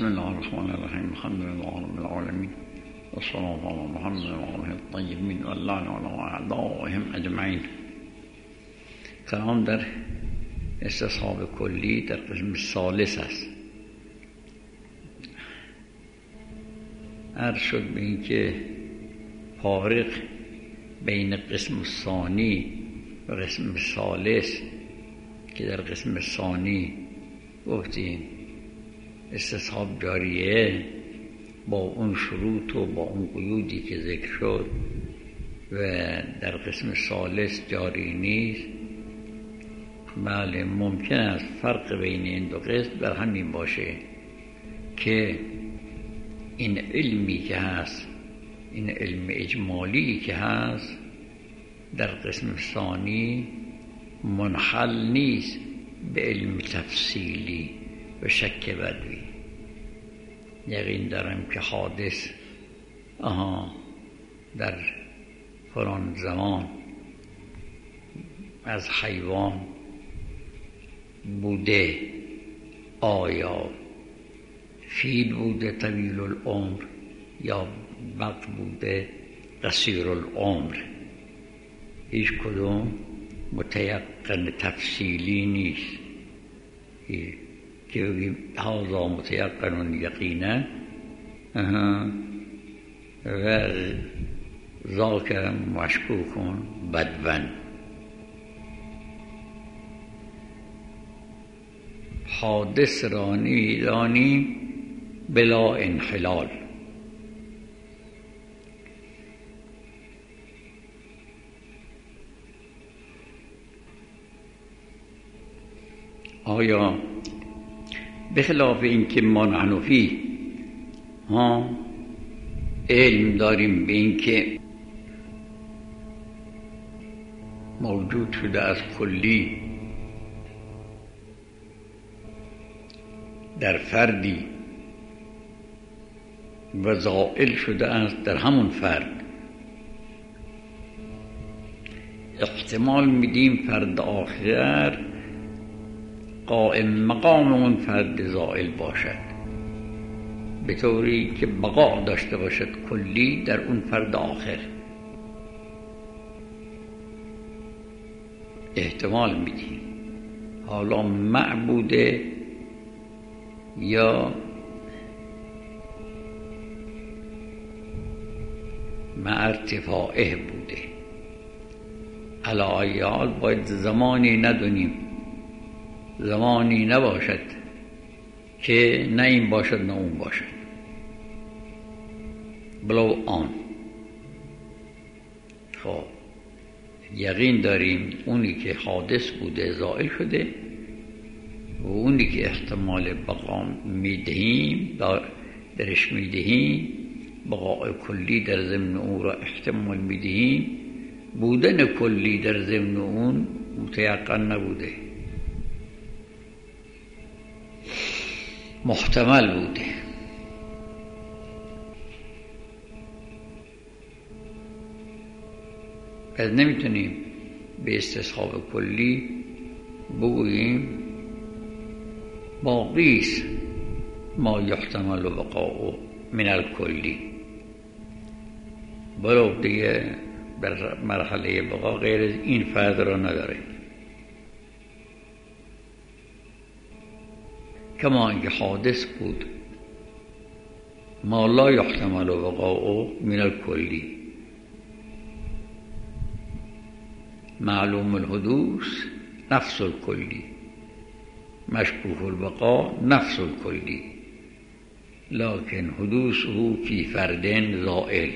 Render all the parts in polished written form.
بسم الله الرحمن الرحیم. الحمد لله رب العالمین و الصلاة علی محمد و آله الطیبین و اللعن علی اعدائهم اجمعین. کلام در استصحاب کلی در قسم ثالث است. عرض شد به این که فارق بین قسم ثانی و قسم ثالث که در قسم ثانی گفتیم استصحاب جاریه با اون شروط و با اون قیودی که ذکر شد و در قسم ثالث جاری نیست. بله ممکن است فرق بین این دو قسم در همین باشه که این علمی که هست، این علم اجمالی که هست در قسم ثانی منحل نیست به علم تفصیلی و شک بدوی. یقین دارم که حادث در فلان زمان از حیوان بوده، آیا فیل بوده طویل العمر یا بق بوده قصیر العمر، هیچ کدوم متیقن تفصیلی نیست که بگیم هذا متیقن یقینا و ذاک مشکوک بدوا. حادث رانی دانیم بلا انحلال. آیا بخلاف این که ما نحنفی علم داریم به این که موجود شده از کلی در فردی و زائل شده است در همون فرد، احتمال میدیم فرد آخر قائم مقام اون فرد زائل باشد به طوری که بقا داشته باشد کلی در اون فرد آخر. احتمال میدیم حالا معبوده یا مع ارتفاعه بوده. علی ای حال باید زمانی ندونیم، زمانی نباشد که نه این باشد نه اون باشد، بلو آن. خب یقین داریم اونی که حادث بوده زائل شده و اونی که احتمال بقا میدهیم درش میدهیم، بقاء کلی در ضمن اون را احتمال میدهیم، بودن کلی در ضمن اون متیقن نبوده، محتمل بوده. پس نمیتونیم به استصحاب کلی بگوییم باقیست ما یحتمل بقاء من الکلی، بلو دیگه در مرحله بقا غیر از این فرد را نداره. کما اینکه حادث بود ما لا یحتمل بقاء من الکلی، معلوم الحدوث نفس الکلی، مشکوک البقاء نفس الکلی، لكن حدوثه فی فرد زائل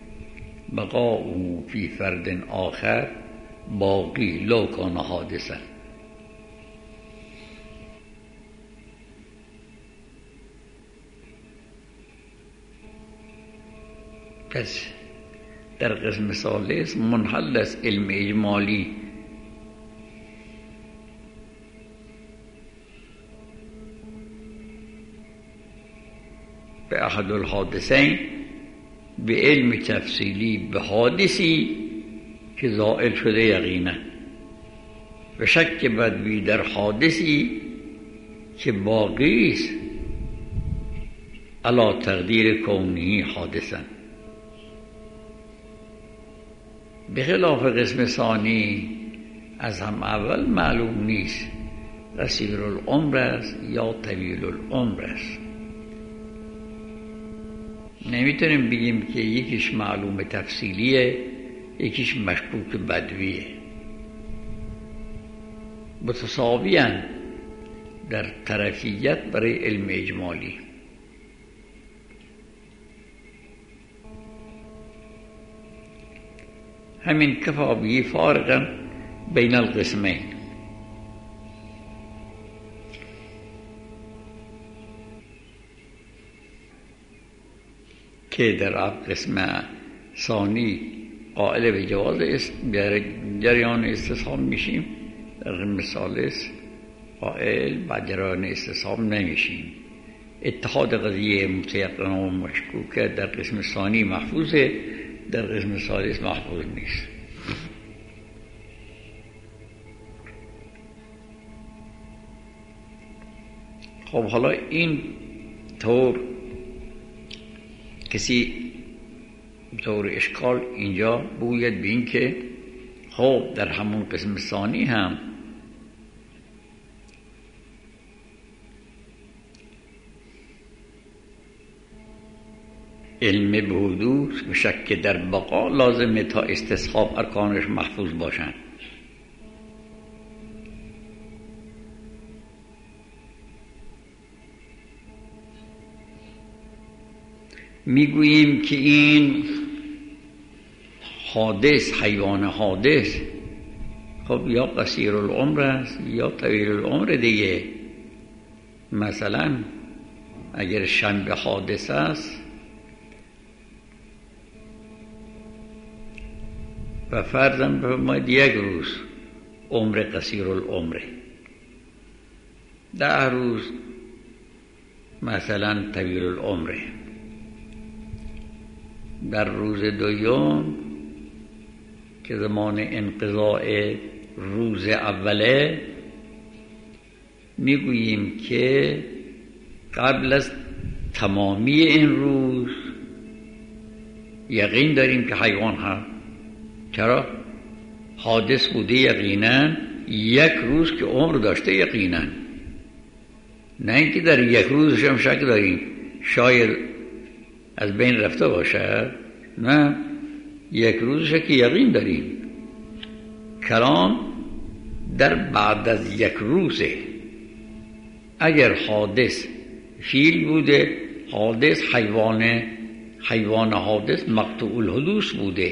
بقاؤه فی فرد آخر باقی لو کان حادثا. پس در قسم ثالث منحل است علم اجمالی به احد الحادثین، به علم تفصیلی به حادثی که زائل شده یقینا، و شک بدوی در حادثی که باقی است علی تقدیر کونه حادثا. به خلاف قسم ثانی از هم اول معلوم نیست قصیر العمر است یا طویل العمر است. نمیتونیم بگیم که یکیش معلوم تفصیلیه یکیش مشکوک بدویه. متساویاً در طرفیت برای علم اجمالی. همین کفا به فارقا بین القسمین. که در قسم ثانی قائل به جواز جریان استصحاب میشیم، در قسم ثالث قائل به جریان استصحاب نمیشیم. اتحاد قضیه متیقن و مشکوکه در قسم ثانی محفوظه، در قسم ثالث محفوظ نیست. خب حالا این طور کسی طور اشکال اینجا باید به این که خب در همون قسم ثانی هم علم به حدوث و شک در بقا لازمه تا استصحاب ارکانش محفوظ باشن. میگوییم که این حادث، حیوان حادث، خب یا قصیر العمر است یا طویل العمر دیگه. مثلا اگر شنبه حادث است و فرضاً بفرمایید یک روز عمر قصیر العمره، 10 روز مثلا طویل العمره. در روز دوم که زمان انقضاء روز اوله میگوییم که قبل از تمامی این روز یقین داریم که حیوان هست. چرا؟ حادث بوده یقینا، یک روز که عمر داشته یقینا، نه اینکه در یک روزش هم شک داریم شاید از بین رفته باشه، نه، یک روزش که یقین داریم. کلام در بعد از یک روزه. اگر حادث فیل بوده، حادث حیوان حادث مقطوع الحدوث بوده،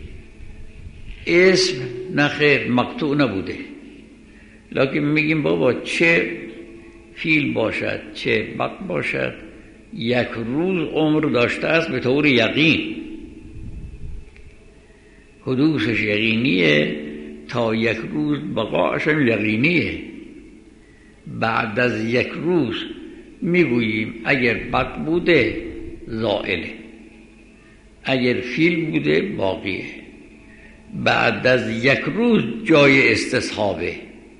اسم نخیر مقطوع نبوده. لکن میگیم بابا چه فیل باشد چه بق باشد، یک روز عمر داشته است به طور یقین، حدوثش یقینیه، تا یک روز بقاش هم یقینیه. بعد از یک روز میگوییم اگر بق بوده زائله، اگر فیل بوده باقیه. بعد از یک روز جای استصحابه.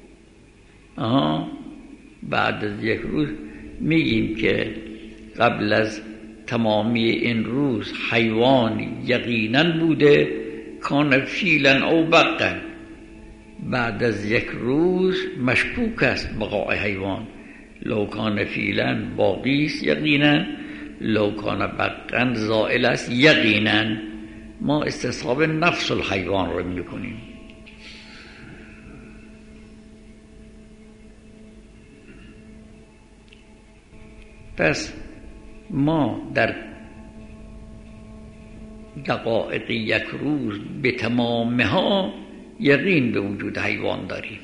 بعد از یک روز میگیم که قبل از تمامی این روز حیوان یقینا بوده، کان فیلا او بقا. بعد از یک روز مشکوک است بقای حیوان، لو کان فیلا باقی است یقینا، لو کان بقا زائل است یقینا. ما استصحاب نفس الحیوان رو میکنیم. پس ما در دقایق یک روز به تمامها یقین به وجود حیوان داریم.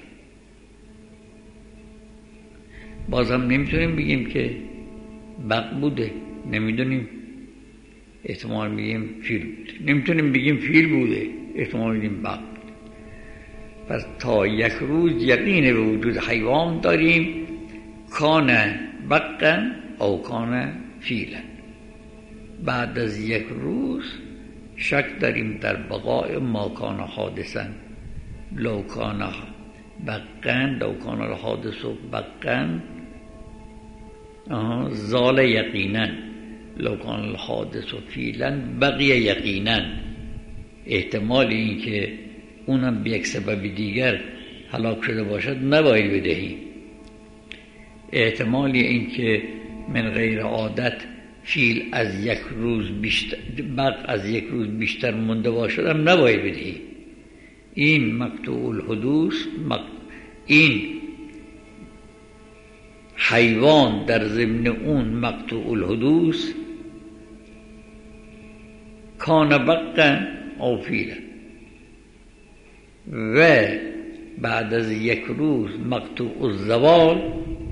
بازم نمیتونیم بگیم که بق بوده، نمیدونیم، احتمال میگیم فیل بوده، نمیتونیم بگیم فیل بوده، احتمال میگیم بق. پس تا یک روز یقین به وجود حیوان داریم، کان بقا او کان فیلا. بعد از یک روز شک داریم در بقای ما کان حادثا، لو کان بقا لو کان الحادث بقا زال یقینا. لو کان الحادث فعلا بقی یقینا. احتمال این که اونم به یک سبب دیگر هلاک شده باشد نباید بدهی. احتمال این که من غیر عادت فیل از یک روز بیشتر مونده باشد هم نباید بدهی. این مقطوع الحدوث، این حیوان در ضمن اون مقطوع الحدوث کان بقا او فیلا، و بعد از یک روز مقطوع الزوال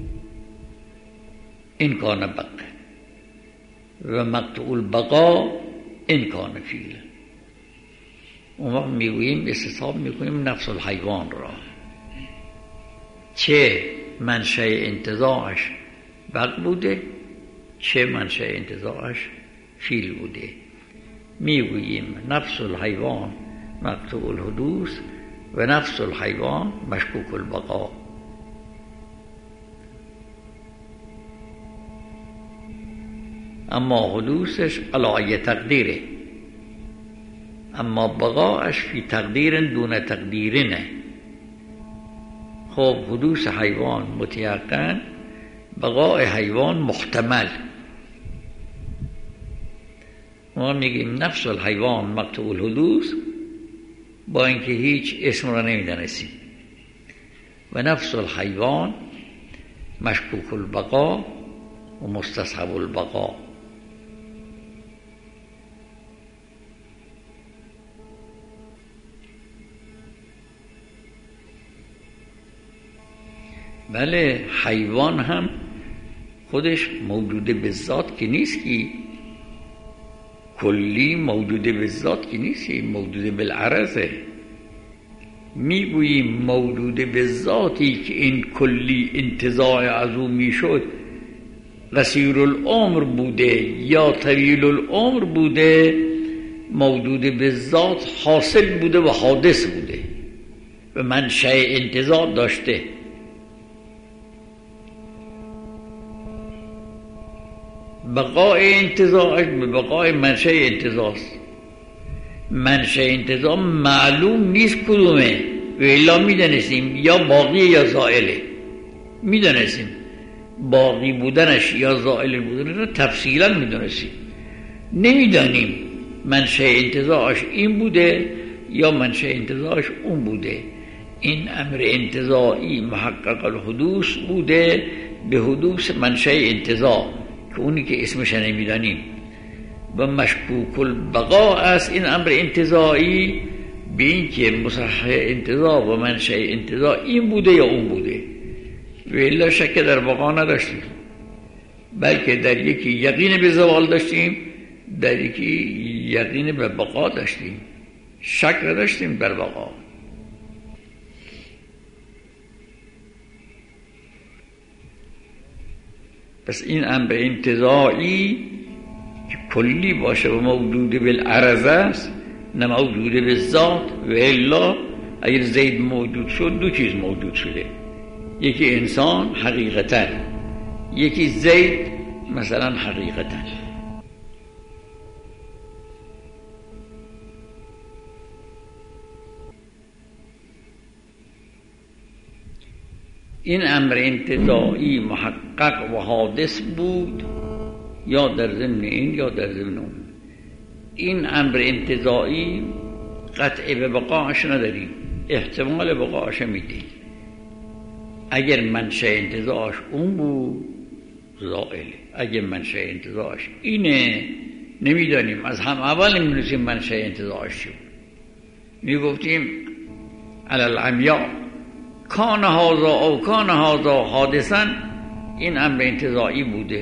این کان بقا و مقطوع البقا این کان فیلا. اون وقت میگوییم استصحاب میکنیم نفس الحیوان را، چه منشأ انتزاعش بق بوده چه منشأ انتزاعش فیل بوده. میگوییم نفس الحیوان مقطوع الحدوث و نفس الحیوان مشکوک البقا. اما حدوثش علی تقدیره، اما بقاش فی تقدیر دون تقدیرینه. خب حدوث حیوان متیقن، بقای حیوان محتمل. ما میگیم نفس الحیوان مقطوع الحدوث با اینکه هیچ اسم را نمیدانستیم، و نفس الحیوان مشکوک البقا و مستصحب البقا. بله حیوان هم خودش موجوده به ذات که نیست، که کلی موجوده به ذات که نیست، موجوده بالعرضه. میگوییم موجوده به ذاتی که این کلی انتزاع از او میشد قصیر العمر بوده یا طویل العمر بوده، موجوده به ذات حاصل بوده و حادث بوده و منشأ انتزاع داشته. بقای انتزاعش به بقای منشأ انتزاعست. منشأ انتزاع معلوم نیست کدومه، و الا میدانستیم یا باقی یا زائله. میدانستیم باقی بودنش یا زائل بودنش رو تفصیلا میدانستیم. نمیدانیم منشأ انتزاعش این بوده یا منشأ انتزاعش اون بوده. این امر انتزاعی محقق الحدوث بوده به حدوث منشأ انتزاع که اونی که اسمش نمیدانیم، و مشکوک البقا است این امر انتزاعی به این که مصحح انتزاع و منشأ انتزاع این بوده یا اون بوده. و الا شک در بقا نداشتیم، بلکه در یکی یقین به زوال داشتیم، در یکی یقین به بقا داشتیم، شک نداشتیم در بقا. پس این امر انتزاعی که کلی باشه و موجود بالعرض است نه موجود بالذات. و الا اگر زید موجود شد دو چیز موجود شده، یکی انسان حقیقتا، یکی زید مثلا حقیقتا. این امر انتزاعی محقق و حادث بود یا در ضمن این یا در ضمن اون. این امر انتزاعی قطع به بقاش نداریم، احتمال بقاش میدیم. اگر منشأ انتزاعش اون بود زائل، اگر منشأ انتزاعش اینه نمیدانیم، از هم اول نمیدونیم منشأ انتزاعش چی بود. میگفتیم علی العمیاء کان هذا او کان هذا حادثا، این امر انتزاعی بوده.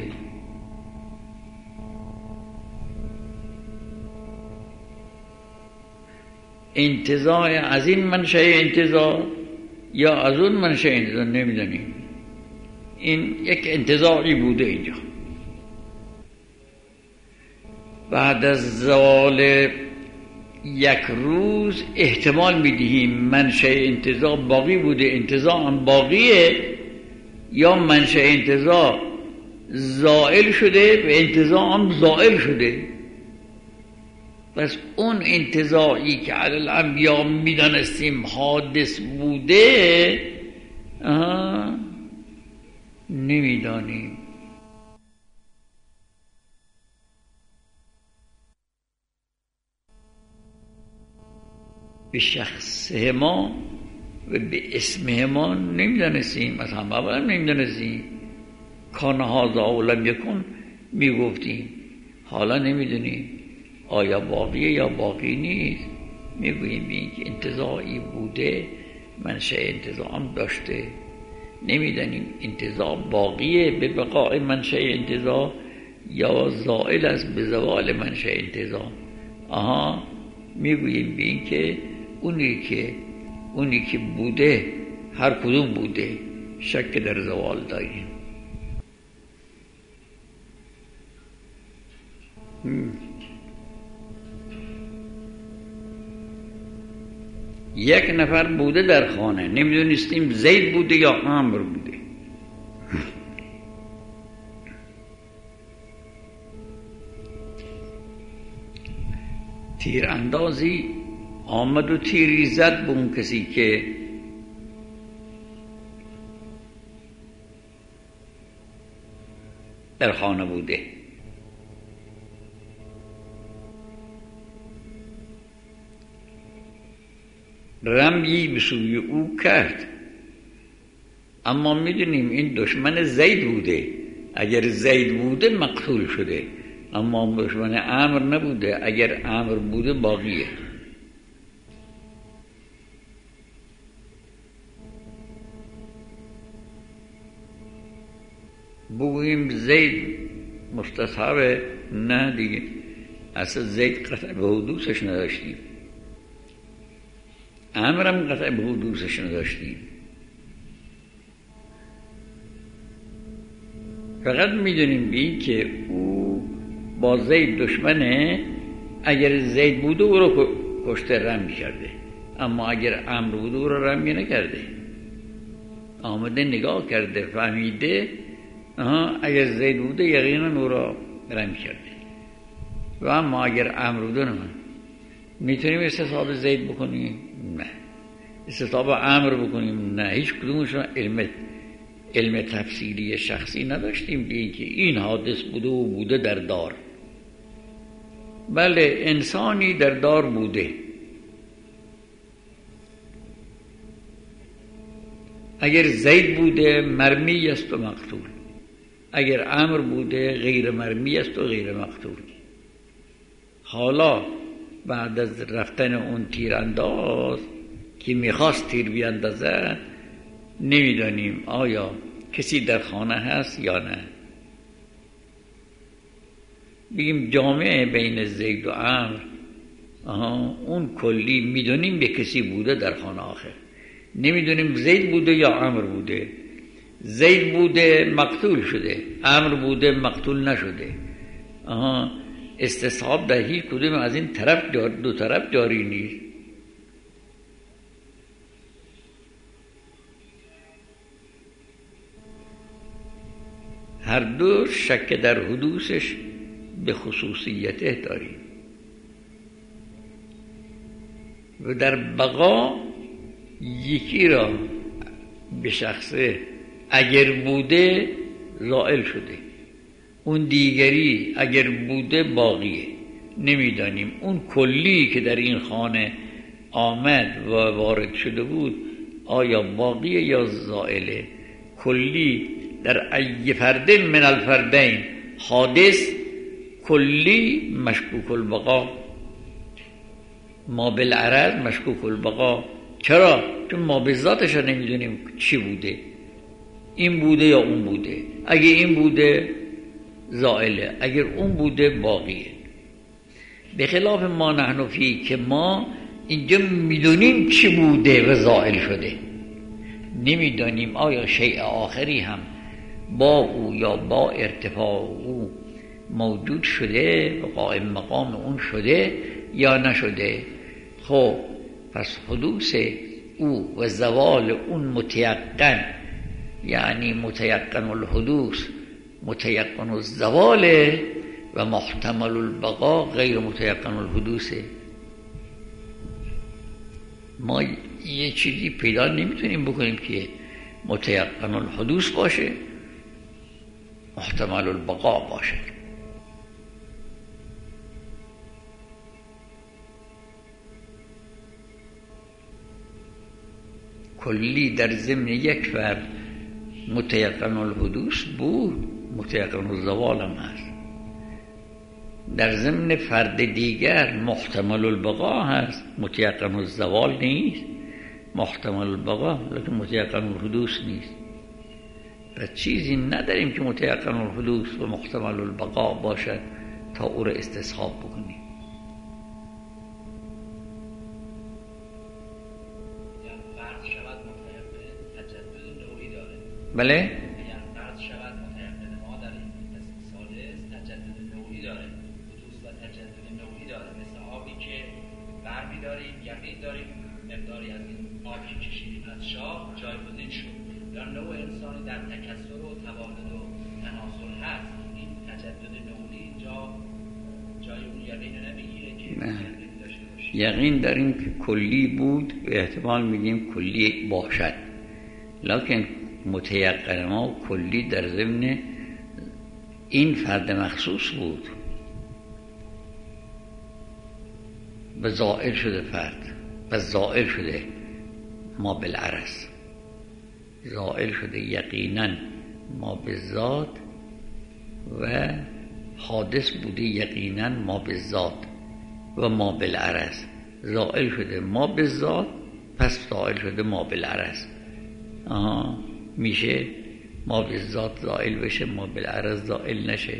انتزاع از این منشأ انتزاع یا از اون منشأ انتزاع نمیدانیم. این یک انتزاعی بوده اینجا. بعد از زوال یک روز احتمال میدهیم منشأ انتزاع باقی بوده، انتزاع هم باقیه، یا منشأ انتزاع زائل شده و انتزاع هم زائل شده. پس اون انتزاعی که علی الانبیا میدانستیم حادث بوده نمیدانیم. به شخص ما و به اسم ما نمیدانستیم، از هم اول نمیدانستیم. کان هذا او لم یکن میگفتیم، حالا نمیدونیم آیا باقیه یا باقی نیست. میگوییم این که انتزاعی بوده منشأ انتزاع هم داشته. نمیدانیم انتزاع باقیه به بقای منشأ انتزاع یا زائل است به زوال منشأ انتزاع. میگوییم به این که اونی که بوده هر کدوم بوده، شک در زوال داریم. یک نفر بوده در خانه، نمیدونستیم زید بوده یا عمرو بوده. تیراندازی آمد و تیری زد به اون کسی که در خانه بوده. رمی به سوی او کرد، اما میدونیم این دشمن زید بوده. اگر زید بوده مقتول شده، اما دشمن عمرو نبوده. اگر عمرو بوده باقیه. بگوییم زید مستصحبه؟ نه دیگه، اصلا زید قطع به حدوثش نداشتیم، عمرم قطع به حدوثش نداشتیم. فقط میدونیم بی که او با زید دشمنه. اگر زید بوده او رو کشته رمی کرده، اما اگر عمرو بوده او رو رمی نکرده. آمده نگاه کرده فهمیده اگر زید بوده یقینا او را رمی کرده. و اما اگر عمرو بوده نه. میتونیم استصحاب زید بکنیم؟ نه. استصحاب عمرو بکنیم؟ نه. هیچ کدومشون علم تفصیلی شخصی نداشتیم بگیم که این حادث بوده و بوده در دار. بله انسانی در دار بوده. اگر زید بوده مرمی است و مقتول، اگر عمرو بوده غیر مرمی است و غیر مقتول. حالا بعد از رفتن اون تیرانداز که میخواست تیر بیاندازد، نمیدانیم آیا کسی در خانه هست یا نه. بگیم جامعه بین زید و عمرو اون کلی میدونیم به کسی بوده در خانه. آخر نمیدونیم زید بوده یا عمرو بوده. زید بوده مقتول شده، عمرو بوده مقتول نشده. استصحاب در هیچ کدوم از این طرف دو طرف جاری نیست. هر دو شک در حدوثش به خصوصیته داریم. و در بقا یکی را به شخصه اگر بوده زائل شده، اون دیگری اگر بوده باقیه. نمیدانیم اون کلی که در این خانه آمد و وارد شده بود آیا باقیه یا زائله. کلی در ای فرد من الفردین حادث، کلی مشکوک البقا، ما بالعرض مشکوک البقا. چرا؟ چون ما به ذاتش نمیدونیم چی بوده، این بوده یا اون بوده. اگه این بوده زائله، اگر اون بوده باقیه. به خلاف ما نحن فی که ما اینجا میدونیم چی بوده و زائل شده. نمیدانیم آیا شیء آخری هم با او یا با ارتفاع او موجود شده و قائم مقام اون شده یا نشده. خب پس حدوث او و زوال اون متیقن، یعنی متیقن الحدوث متیقن الزواله و محتمل البقا غیر متیقن الحدوثه. ما یه چیزی پیدا نمیتونیم بکنیم که متیقن الحدوث باشه، محتمل البقا باشه. کلی در ضمن یک فرد متیقن الحدوث بود، متیقن الزوال هم هست. در ضمن فرد دیگر محتمل البقا هست، متیقن الزوال نیست، محتمل البقا لیکن متیقن الحدوث نیست. پس چیزی نداریم که متیقن الحدوث و محتمل البقا باشد تا او را استصحاب بکنیم. بله؟ فرض شود متیقن ما در این ثالث تجدد نوعی داره، حدوث و تجدد نوعی داره، مثل آبی که برمی داریم، یقین داریم مقداری از این آب که کشیدیم از شاه جایگزین شد، یا نوع انسانی در تکثر و تولد و تناسل هست. این تجدد نوعی اینجا جای اون یقین نمیگیره که داشته باشه. یقین داریم که کلی بود و احتمال میدیم کلی باشد، لکن متیقن ما کلی در ضمن این فرد مخصوص بود و زائل شده فرد و زائل شده ما بالعرض، زائل شده یقینا ما بالذات و حادث بوده یقینا ما بالذات و ما بالعرض. زائل شده ما بالذات پس زائل شده ما بالعرض. میشه ما بالذات زائل بشه ما بالعرض زائل نشه،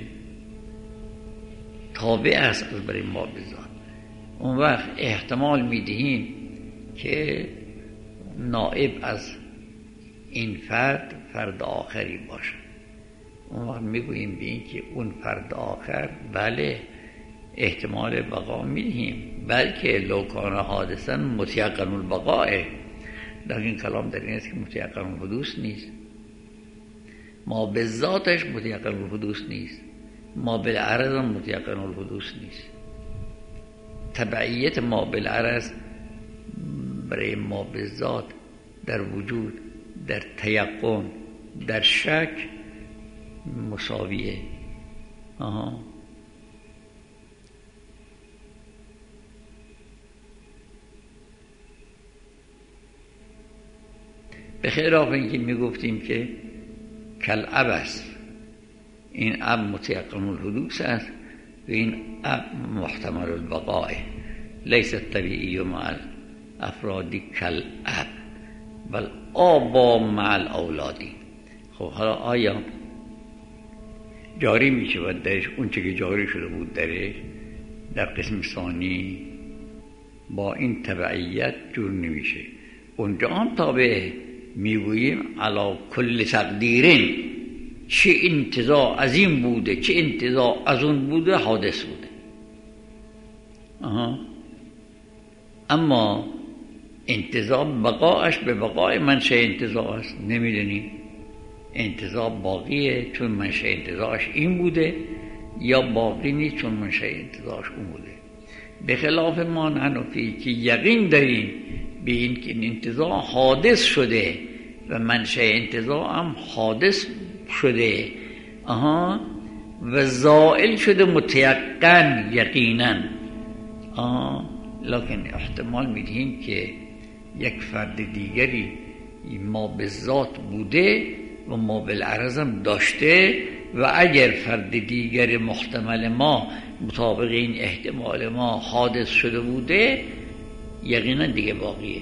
تابع است از برای ما بالذات. اون وقت احتمال میدهیم که نائب از این فرد آخری باشه. اون وقت میگوییم به این که اون فرد آخر بله احتمال بقا میدهیم، بلکه لو کان حادثا متیقن البقاء، لیکن کلام در این است که متیقن الحدوث نیست. ما به ذاتش متیقن الحدوث نیست، ما بالعرض هم متیقن الحدوث نیست. تبعیت ما بالعرض برای ما به ذات در وجود، در تیقن، در شک مساویه. به خلاف اینکه میگفتیم که کل اب است، این اب متیقن الحدوث است و این اب محتمل البقاء، لیس الطبیعی مع الافراد کل اب بل آبا مع الاولادی. خب حالا آیا جاری می شود درش اون چه که جاری شده بود درش در قسم ثانی با این تبعیت جور نمیشه؟ اونجا هم تابعه، میگوییم علا کل تقدیرین، چه انتزاع از این بوده چه انتزاع از اون بوده حادث بوده. اما انتزاع بقاش به بقای منشأ انتزاع است نمیدونیم. انتزاع باقیه چون منشأ انتزاعش این بوده، یا باقی نیست چون منشأ انتزاعش اون بوده. به خلاف ما حنفی که یقین داریم به این که انتزاع حادث شده و منشأ انتزاع هم حادث شده و زائل شده متیقن یقینا، لکن احتمال میدهیم که یک فرد دیگری ما به ذات بوده و ما بالعرض هم داشته و اگر فرد دیگر محتمل ما مطابق این احتمال ما حادث شده بوده یقینا دیگه باقیه.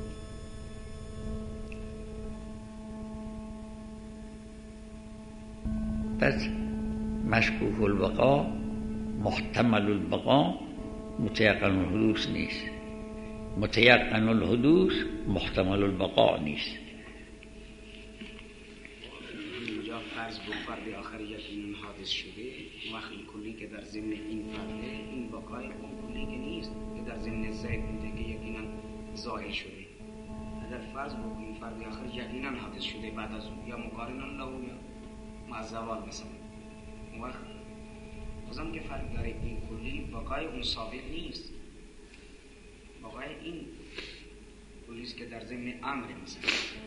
پس مشکوک البقا محتمل البقا متیقن الحدوث نیست، متیقن الحدوث محتمل البقا نیست. اینجا فرض به فرد آخر یقینا حادث شده، وقت کلی که در ضمن این فرده این بقای اون کلی که نیست که در ضمن زید بوده که یقینا ظاهر شده. اگر فرض بکنیم فرد آخر یقینا حادث شده بعد از اون یا مقارنان له یا مع زوال مثلا وقت بازم که فرق داره این کلی بقای اون ثابت نیست. بقای این کلیست که در ضمن امر مثلا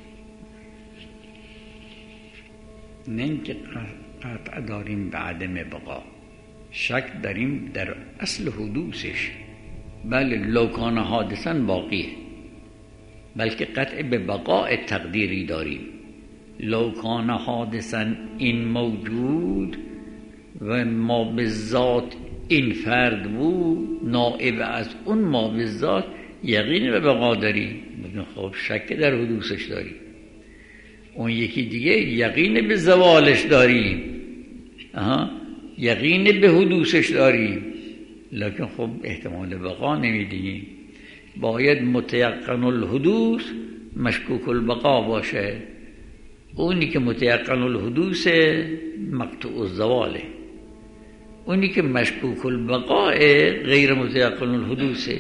نه اینکه قطع داریم به عدم بقا، شک داریم در اصل حدوثش. بله لو کان حادثا باقیه، بلکه قطع به بقاء تقدیری داریم. لو کان حادثا این موجود و ما به ذات این فرد بود، نائب از اون ما به ذات یقین به بقا داریم. خب شک در حدوثش داریم. اون یکی دیگه یقین به زوالش داریم، یقین به حدوثش داریم، لکن خب احتمال بقا نمیدیم. باید متیقن الحدوث مشکوک البقا باشه. اونی که متیقن الحدوث مقطوع الزواله، اونی که مشکوک البقا غیر متیقن الحدوثه.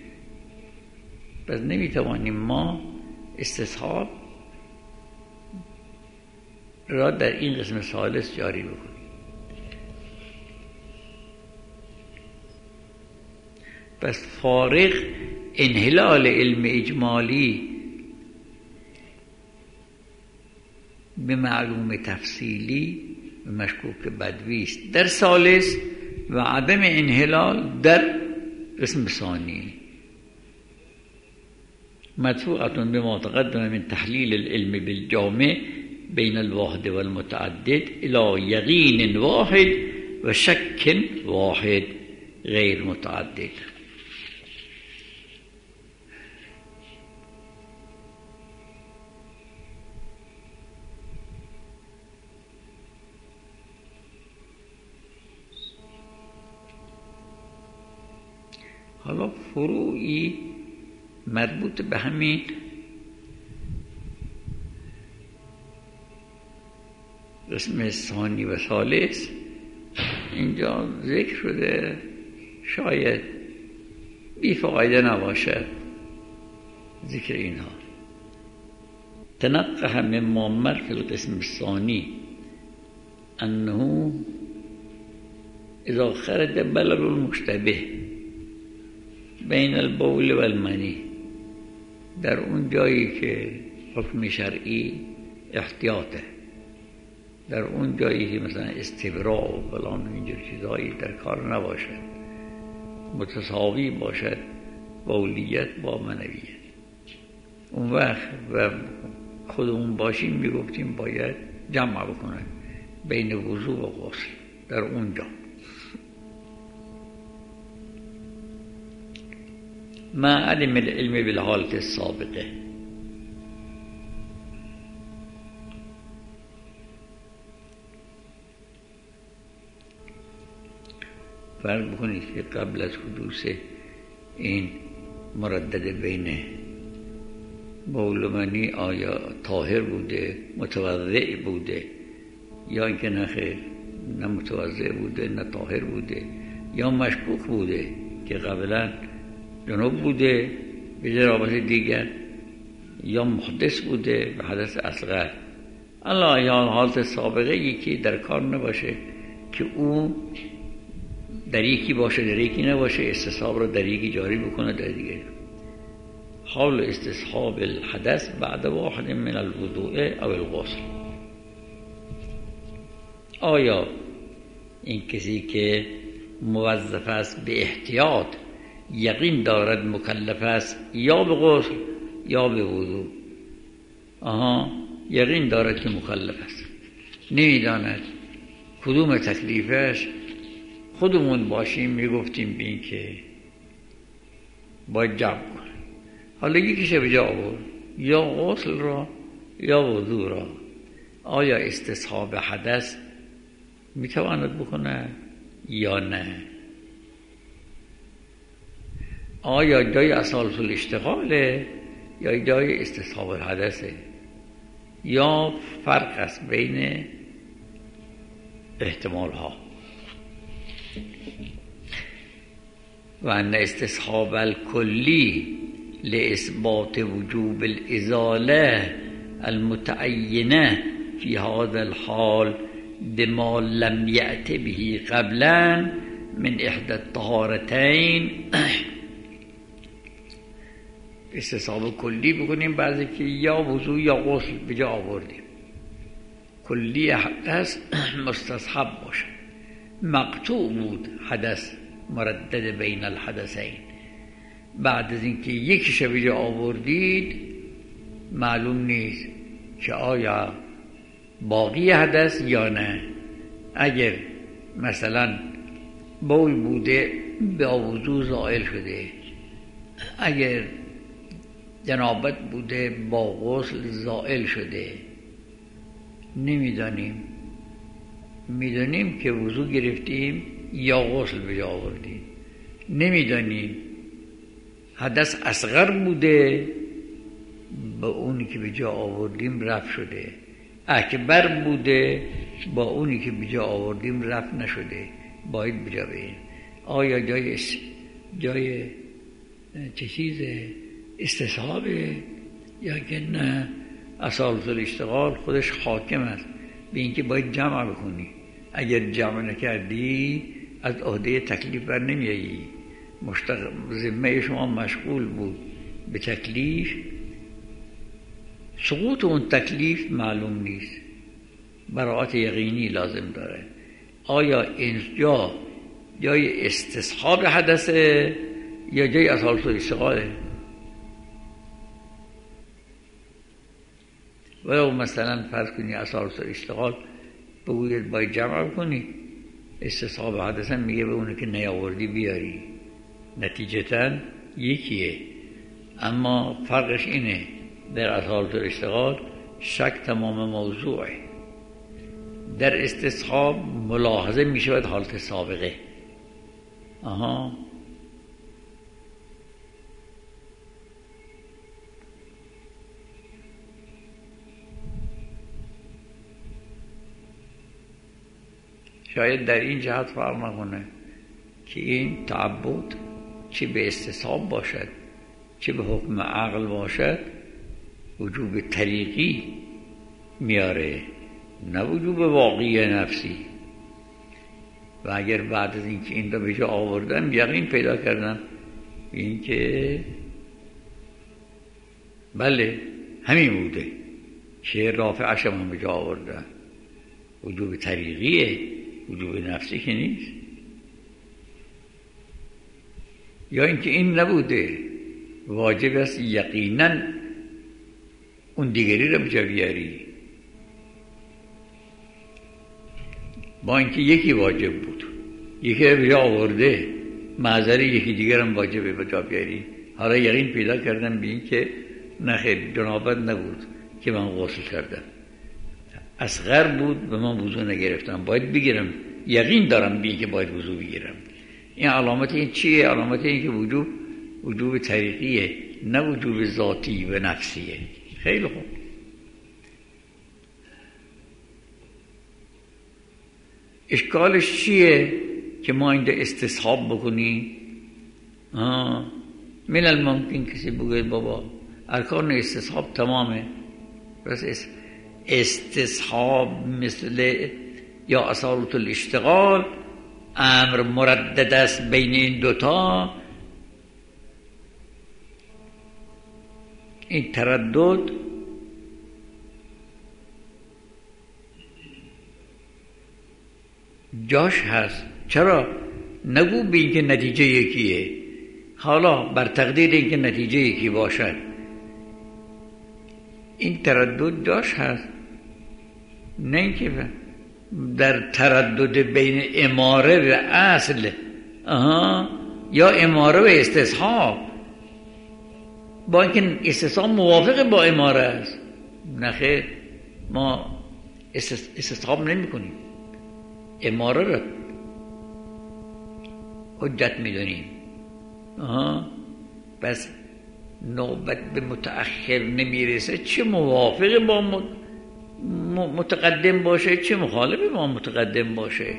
پس نمیتوانیم ما استصحاب را در این قسم ثالث جاری بکنیم. پس فارغ انحلال علم اجمالی به معلوم تفصیلی و مشکوک بدوی است در ثالث و عدم انحلال در قسم ثانی. مدفوعة بما تقدم من تحلیل العلم بالجامع بین الواحد والمتعدد الى یقین واحد و شک واحد غیر متعدد. حالا فروعی مربوط به همین قسم ثانی و ثالث اینجا ذکر شده، شاید بی‌فایده نباشد ذکر اینها. تنقح مما مر في القسم الثاني انه اذا خرج بلل المشتبه بین البول و المنی، در اون جایی که حکم شرعی احتیاطه، در اون جایی که مثلا استبراء و فلان و اینجور چیزایی در کار نباشد، متساوی باشد بولیت با منویت، اون وقت و خودمون باشیم میگفتیم باید جمع بکنن بین وضو و غسل در اونجا. ما علم العلم بالحالت السابقه، فرق بکنید که قبل از حدوث این مردد بین بول و منی آیا طاهر بوده، متوضع بوده، یا اینکه نه خیر، نه متوضع بوده نه طاهر بوده، یا مشکوک بوده که قبلا جنوب بوده به جرابت دیگر، یا محدث بوده به حدث اصغر. الله یا حالت سابقه یکی در کار نباشه که او در یکی باشه در یکی نباشه، استصحاب رو در یکی جاری بکنه در دیگر. حال استصحاب الحدث بعد واحد من الوضوء او الغسل. آیا این کسی که موظف است به احتیاط یقین دارد مکلف است یا به غسل یا به وضو؟ یقین دارد که مکلف است، نمیداند کدوم تکلیفش. خودمون باشیم میگفتیم به این که باید جمع کنه. حالا یکیشه به جا آورد، یا غسل را یا وضو را. آیا استصحاب حدث میتواند بکنه یا نه؟ آیا جای اساس الاشتغاله یا جای استصحاب الحدثه؟ یا فرق است بین احتمال ها؟ و ان استصحاب الکلی لاثبات وجوب الازاله المتعینه في هذا الحال بما لم یأت به قبلا من احدى الطهارتین. استصحاب کلی بکنیم، بعضی که یا وضو یا غسل به جا آوردیم، کلی حدث مستصحب باشه. مقطوع بود حدث مردد بین الحدثین، بعد از اینکه یکیش به جا آوردید معلوم نیست که آیا باقی حدث یا نه. اگر مثلا بوی بوده با وضو زائل شده، اگر جنابت بوده با غسل زائل شده، نمیدانیم، میدانیم که وضو گرفتیم یا غسل به جا آوردیم، نمیدانیم حدث اصغر بوده با اونی که به جا آوردیم رفع شده، اکبر بوده با اونی که به جا آوردیم رفع نشده، باید به جا بریم. آیا جای چه چیز استصحابه یا که نه؟ اصالت الاشتغال خودش حاکم است به اینکه باید جمع بکنی. اگر جمع نکردی از عهده تکلیف بر نمیایی. ذمه شما مشغول بود به تکلیف، سقوط اون تکلیف معلوم نیست، براءت یقینی لازم داره. آیا اینجا جای استصحاب حدثه یا جای اصالت الاشتغاله؟ ولو مثلا فرض کنی اصالت الاشتغال بگوید باید جمع کنی، استصحاب حدثا میگه به اونه که نیاوردی بیاری، نتیجتا یکیه. اما فرقش اینه در اصالت الاشتغال شک تمام موضوعه، در استصحاب ملاحظه میشود حالت سابقه. شاید در این جهت فرق نکنه که این تعبد چه به استصحاب باشد چه به حکم عقل باشد وجوب طریقی میاره، نه وجوب واقعی نفسی. و اگر بعد از اینکه این را به جا آوردم یقین پیدا کردم این که بله همین بوده که رافعش هم به جا آوردم، وجوب طریقیه، وجوب نفسی که نیست. یا اینکه این نبوده، واجب است یقینا اون دیگری را به جا بیاری، با اینکه یکی واجب بود یکی را به جا آورده، معذری یکی دیگر هم واجب به جا بیاری. حالا یقین پیدا کردم به این که نخیر جنابت نبود که من غسل کردم، اصغر بود به من وضو نگرفتم، باید بگیرم، یقین دارم به این که باید وضو بگیرم. این علامت این چیه؟ علامت این که وجوب طریقیه، نه وجوب ذاتی و نفسیه. خیلی خوب. اشکالش چیه که ما اینجا استصحاب بکنیم؟ من الممکن کسی بگوید بابا ارکان استصحاب تمامه، بس استصحاب مثل یا اصالت الاشتغال امر مردد است بین این دوتا. این تردد جاش هست. چرا؟ نگو به این که نتیجه یکیه، حالا بر تقدیر این که نتیجه یکی باشد این تردد جاش هست. نه اینکه در تردد بین اماره و اصل یا اماره و استصحاب، با اینکه استصحاب موافق با اماره است. نخیر، ما استصحاب نمی کنیم، اماره را حجت می دونیم. بس نوبت به متأخر نمیرسه، چه موافق با متقدم باشه چه مخالف با متقدم باشه،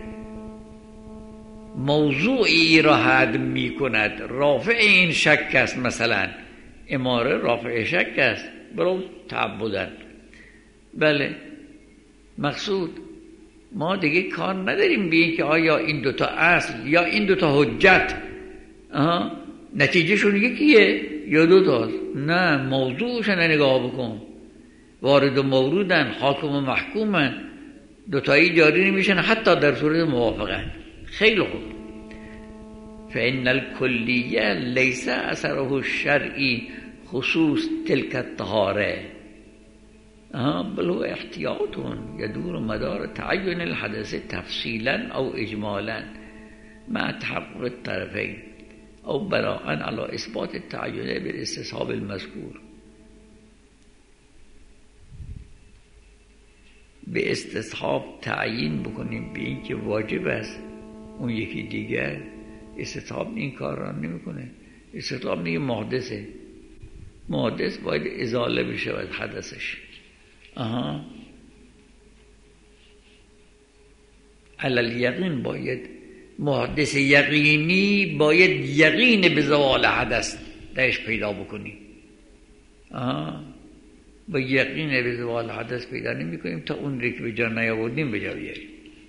موضوعی را حد می کند. رافع این شک است، مثلا اماره رافع شک است، برو تعبدن. بله، مقصود ما دیگه کار نداریم به این که آیا این دوتا اصل یا این دوتا حجت نتیجهشون یکیه یا دوتاست. نه، موضوعشون نگاه بکن. وارد و مورودن، حاکم و محکومن، دوتایی جاری نمیشن حتی در صورت موافقت. خیلی خوب. فإن الكلیه لیس اثره الشرعی خصوص تلك الطهاره بل هو احتیاط يدور مدار تعین الحدث تفصیلا او اجمالا مع تحقق الطرفین او بناء على اثبات التعین بالاستصحاب المذکور. به استصحاب تعیین بکنیم به این که واجب است، اون یکی دیگر استصحاب این کار را نمیکنه. استصحاب میگه محدثه، محدث باید ازاله بشه از حدثش. علل یقین، باید محدث یقینی باید یقین به زوال حدث درش پیدا بکنی. با یقین به زوال حدث پیدا نمی کنیم تا اون رو که به جا نیاوردیم به جا بیاریم.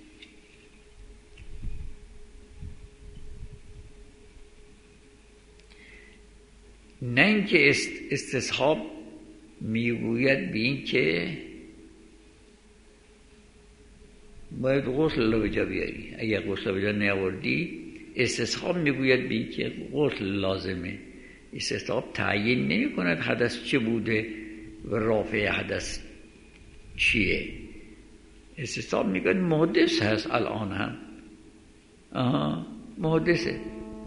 نه اینکه استصحاب میگوید به این که باید غسل رو به جا بیاری. اگر غسل رو به جا نیاوردی، استصحاب میگوید به این که غسل لازمه. استصحاب تعیین نمی کند حدث چه بوده و رافع حدث چیه. استصحاب میگه محدث هست، الان هم محدثه.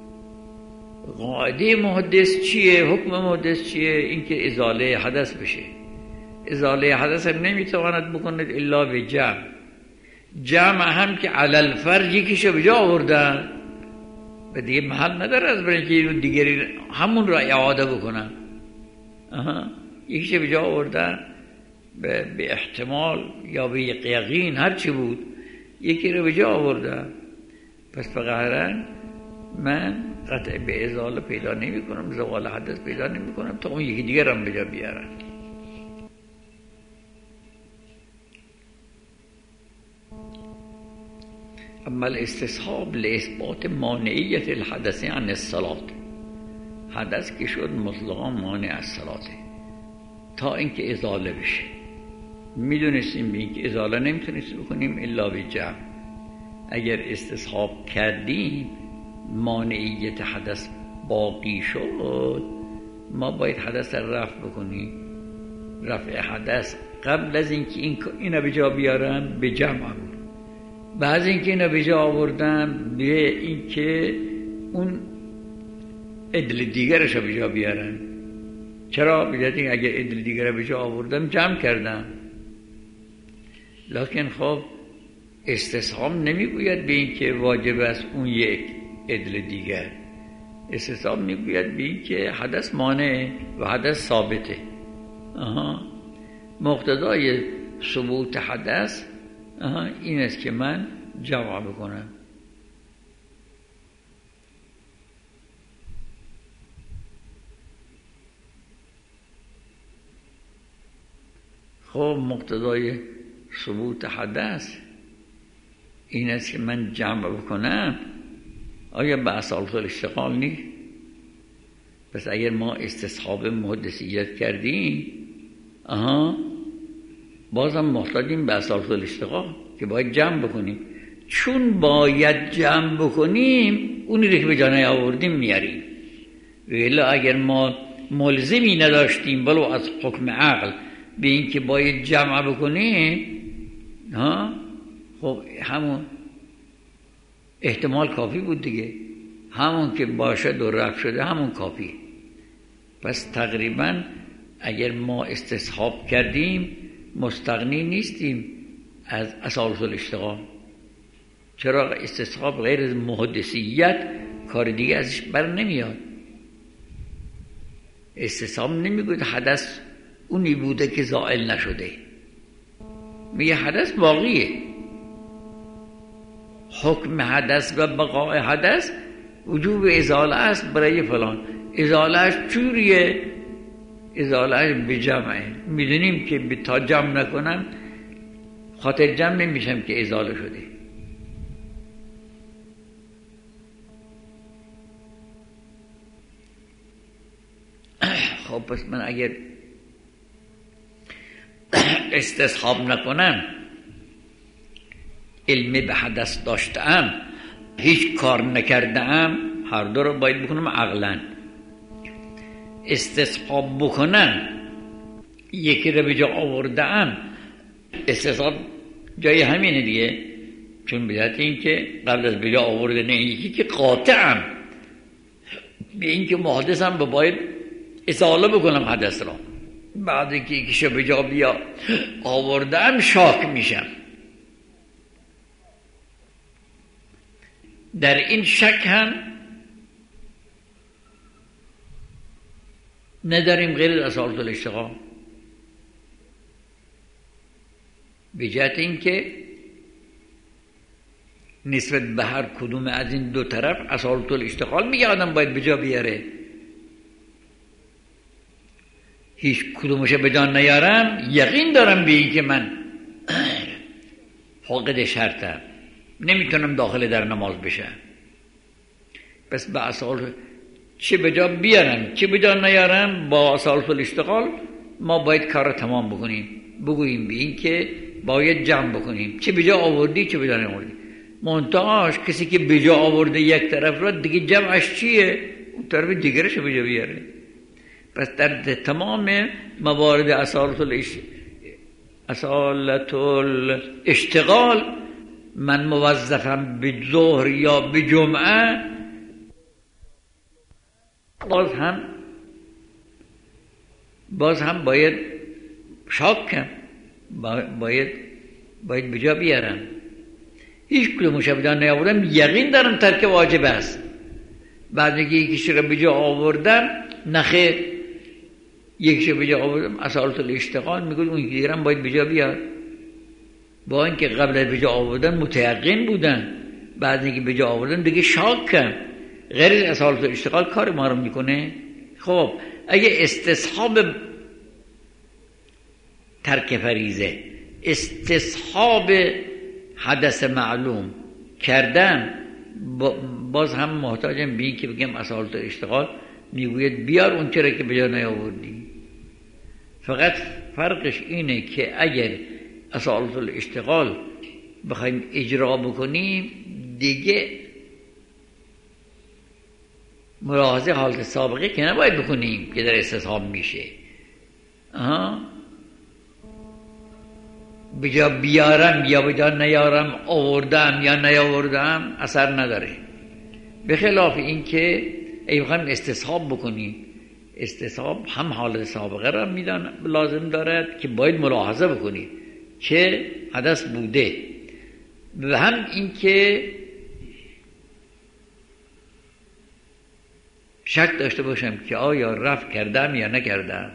قاعده محدث چیه؟ حکم محدث چیه؟ اینکه ازاله حدث بشه. ازاله حدث هم نمیتواند بکند الا به جمع. جمع هم که علل فرج یکیشو به جا آوردن و دیگه محل نداره از برای که دیگری همون را اعاده بکنن. یکیشو به جا آوردن به احتمال یا به یقین هر چی بود، یکی رو به جا آوردن. پس فقط من قطع به ازاله پیدا نمی کنم، زوال حدث پیدا نمی کنم تا اون یکی دیگر هم به جا بیارن. اما الاستصحاب لاثبات مانعیت الحدث عن الصلاة، حدث که شد مطلقا مانع از صلاته تا اینکه ازاله بشه. میدونستیم به اینکه ازاله نمیتونستیم بکنیم الا به جمع. اگر استصحاب کردیم مانعیت حدث باقی شد، ما باید حدث را رفع بکنیم. رفع حدث قبل از اینکه اینا به جا بیارن به جمع بود. بعد اینکه اینا به جا آوردن به اینکه اون عدل دیگرش رو به جا بیارن. چرا؟ بجاتی اگر عدل دیگر رو به جا آوردم جمع کردم. لکن خب استصحاب نمیگوید به اینکه واجب است اون یک عدل دیگر. استصحاب میگوید به اینکه حدث مانع و حدث ثابته. مقتضای ثبوت حدث این است که من جمع بکنم. خب مقتضای ثبوت حدث این است که من جمع بکنم. آیا به اساس الاشتغال نیست؟ پس اگر ما استصحاب محدثیت کردیم بازم محتاجیم به اساس الاشتغال که باید جمع بکنیم. چون باید جمع بکنیم اونی رو که به جا نیاوردیم میاریم. ولی اگر ما ملزمی نداشتیم ولو از حکم عقل به این که باید جمع بکنیم، خب همون احتمال کافی بود دیگه. همون که باشد و رفع شده همون کافی. پس تقریبا اگر ما استصحاب کردیم مستغنی نیستیم از اساس الاشتغال. چرا؟ استصحاب غیر از محدثیت کار دیگه ازش بر نمیاد. استصحاب نمیگوید حدث اونی بوده که زائل نشده، میگه حدث باقیه. حکم حدث و بقاء حدث وجوب ازاله است برای فلان. ازالهش چوریه؟ ازالهش به جمعه. میدونیم که تا جمع نکنن خاطر جمع نمیشم که ازاله شده. خب پس من اگر استصحاب نکنم، علم به حدث داشتم، هیچ کار نکردم، هر دو رو باید بکنم عقلاً. استصحاب بکنم، یکی رو به جا آوردم، استصحاب جای همینه دیگه، چون بجهت این که قبل از به جا آوردن یکی که قاطعم به این که محدثم باید ازاله بکنم حدث را، بعد که یکیشو به جا بیا آوردم شاک میشم. در این شک هم نداریم غیر از اصالت الاشتغال، به جهت این که نسبت به هر کدوم از این دو طرف اصالت الاشتغال میگه آدم باید به جا بیاره. هیچ کدومش به جا نیارم، یقین دارم به این که من فاقد شرطم، نمیتونم داخل در نماز بشم. پس به اصالت چه به جا بیارم چه به جا نیارم، با اصالت الاشتغال ما باید کار تمام بکنیم، بگوییم به این که باید جمع بکنیم، چه به جا آوردی چه به جا نیاوردی. منتهاش کسی که به جا آورده یک طرف را دیگه جمعش چیه؟ اون طرف دیگرش به جا بیاره. پس در تمام موارد اصالت الاشتغال من موظفم به ظهر یا به جمعه، باز هم باید شاکم، باید به جا بیارم. هیچ کدومش به جا نیاوردم، یقین دارم ترک واجب است. بعد که یکیش رو به جا آوردم، نخیر یکیش رو به جا آوردم، اصالت الاشتغال میگه اون دیگرم باید به جا بیاد، با اینکه قبل از به جا آوردن متیقن بودن، بعد اینکه به جا آوردن دیگه شاکم. غیر از اصالت الاشتغال کار ما رو میکنه. خب اگه استصحاب ترک فریضه، استصحاب حدث معلوم کردم، باز هم محتاجم به این که بگم اصالت الاشتغال میگوید بیار اون چرا که به جا نیاوردی. فقط فرقش اینه که اگر اصالت الاشتغال بخوایم اجرا بکنیم، دیگه ملاحظه حالت سابقه که نباید بکنیم که در استصحاب میشه. به جا بیارم یا به جا نیارم، آوردم یا نیاوردم، اثر نداره. به خلاف این که ای بخوایم استصحاب بکنیم، استصحاب هم حالت سابقه را لازم دارد که باید ملاحظه بکنیم که حدث بوده، و هم این که شک داشته باشم که آیا رفع کردم یا نکردم.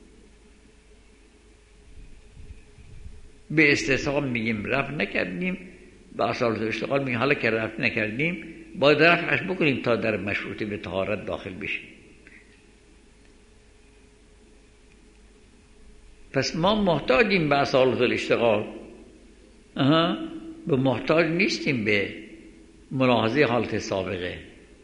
به استصحاب میگیم رفع نکردیم، به اصالت الاشتغال میگیم حالا که رفع نکردیم باید رفعش بکنیم تا در مشروط به طهارت داخل بشیم. پس ما محتاجیم به اصالت الاشتغال، به محتاج نیستیم به ملاحظه حالت سابقه.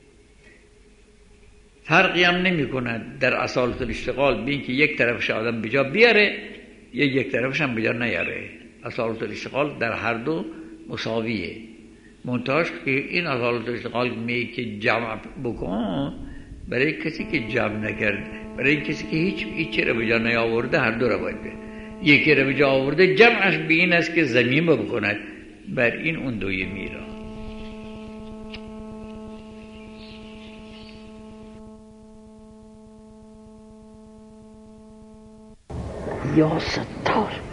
فرقی هم نمی کند در اصالت الاشتغال بین که یک طرفش آدم به جا بیاره یا یک طرفش هم به جا نیاره. اصالت الاشتغال در هر دو مساویه. منتهاش که این اصالت الاشتغال میگه که جمع بکن برای کسی که جمع نکرد، برای کسی که هیچ رو به جا نیاورده، هر دو رو باید به یکی رو به جا آورده، جمعش به این است که زمین بکند بر این اون دوی میرا. یا ستار